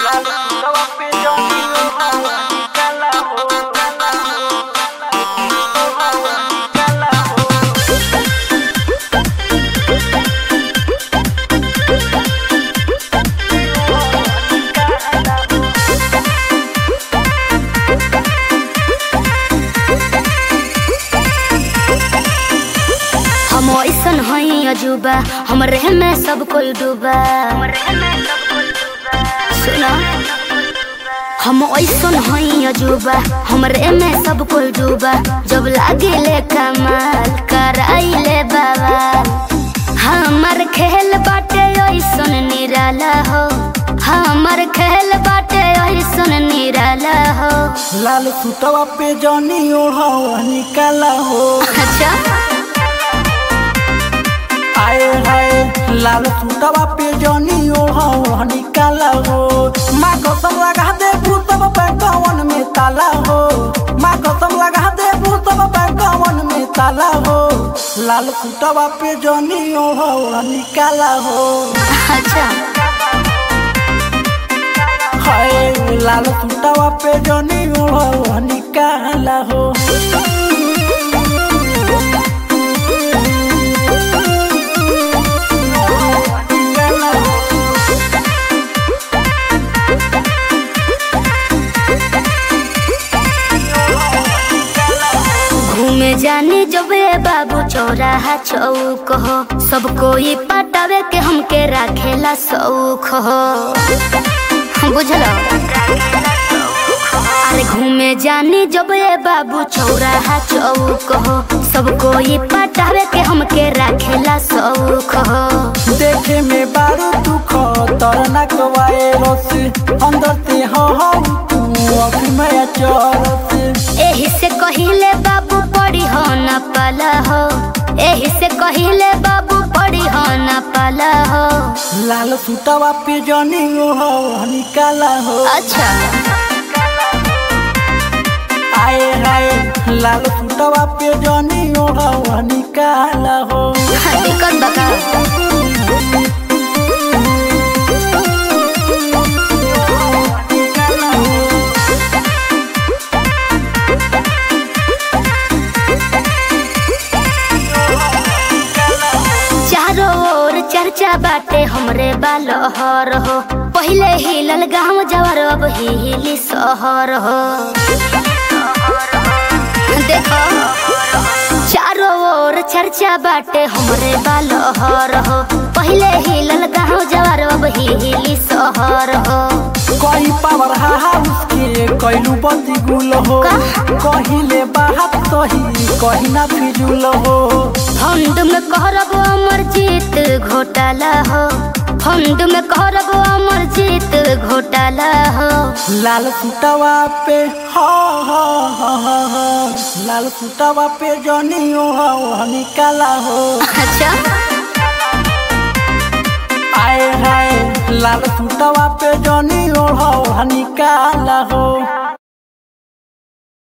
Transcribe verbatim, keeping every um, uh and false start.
हम ऐसन हई अजूबा, हमरे में सब कोई डूबा। सुना, हम ऐसन हई अजूबा, हमरे में सब कोई डूबा। जब लागे ले कमाल कराइले बवाल। हमर खेल बाटे ऐसन निराला हो, हमर खेल बाटे ऐसन निराला हो। लाल सूटवा पे जानी ओढ़ा निकाला हो। अच्छा, आए हाय लाल सूटवा पे जानी ओढ़ा निकाला हो। माँ कसम लगा दे भूतब पैकवन में ताला हो। माँ कसम लगा दे भूतब पैकवन में ताला हो। लाल सूटवा पे जानी ओढ़ा निकाला हो। अच्छा, हाय लाल सूटवा पे जानी ओढ़ा निकाला हो। घूमे जाने जबे बाबू चौराहा चौक हो। सब कोई पटावे के हमके राखेला शौक हो। बुझलो, अरे घूमे जाने जबे बाबू चौराहा चौक हो। सब कोई पटावे के हमके राखेला शौक हो। देखे में बारू दुख तरना कवाए रस। अंदर से हो हो तू अभी मैं चरस। एही से कहिले बाबू पड़ी हो न पाला हो। एही से कहिले बाबू पड़ी हो न पाला हो। लाल सूटवा पे जानी ओढ़ा निकाला हो। अच्छा, आए हाय लाल सूटवा पे जानी ओढ़ा निकाला हो। दिक्कत बका। चारों ओर चर्चा बाटे हमरे बालहर हो। पहले हिलल गाँव जवर, अब हिली शहर हो। देखो, चारों ओर चर्चा बाटे हमरे बालहर हो। पहले हिलल गाँव जवर, अब हिली शहर हो। कोई पावर हाउस के कैलू बंदी गुल हो। कहिले बात सही कही ना फिजुल हो। फंड में कहरब अमर जीत घोटाला हो। फंड में कहरब अमर जीत घोटाला हो। लाल सूटवा पे हो हो हो हो हो लाल सूटवा पे जानी ओढ़ा निकाला हो। अच्छा, आए हाय लाल सूटवा पे जानी ओढ़ा निकाला हो।